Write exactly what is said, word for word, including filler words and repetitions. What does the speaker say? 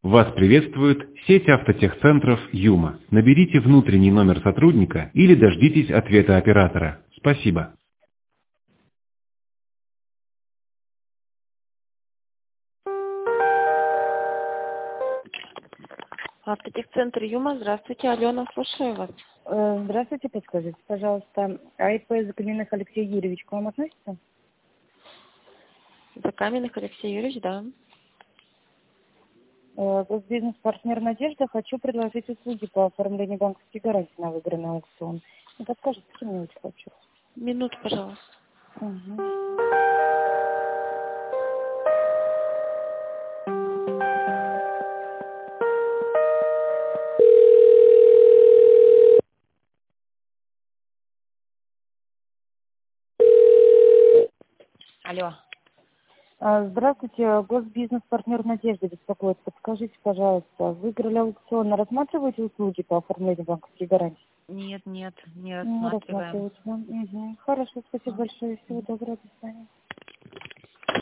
Вас приветствует сеть автотехцентров «Юма». Наберите внутренний номер сотрудника или дождитесь ответа оператора. Спасибо. Автотехцентр «Юма». Здравствуйте, Алена, слушаю вас. Э, Здравствуйте, подскажите, пожалуйста, АИП Закаменных Алексей Юрьевич к вам относится? Закаменных Алексей Юрьевич, да. Э, Госбизнес-партнер «Надежда». Хочу предложить услуги по оформлению банковских гарантий на выигранный аукцион. Не подскажете, что мне очень хочу? Минуту, пожалуйста. Угу. Алло. А, Здравствуйте, госбизнес-партнер «Надежда» беспокоит. Подскажите, пожалуйста, выиграли аукцион, рассматриваете услуги по оформлению банковских гарантий? Нет, нет, не Не рассматриваем. рассматриваете, да? Угу. Хорошо, спасибо А. большое, всего доброго, до свидания.